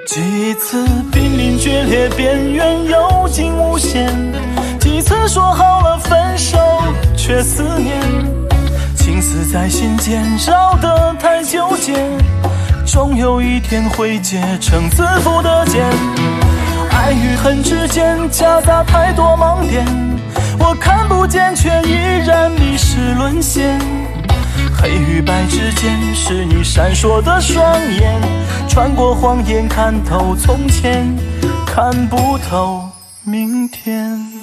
几次濒临决裂边缘有惊无险，几次说好了分手却思念，情丝在心间绕得太纠结，终有一天会结成自负的茧。爱与恨之间夹杂太多盲点，我看不见却依然迷失沦陷。黑与白之间是你闪烁的双眼，穿过谎言看透从前，看不透明天。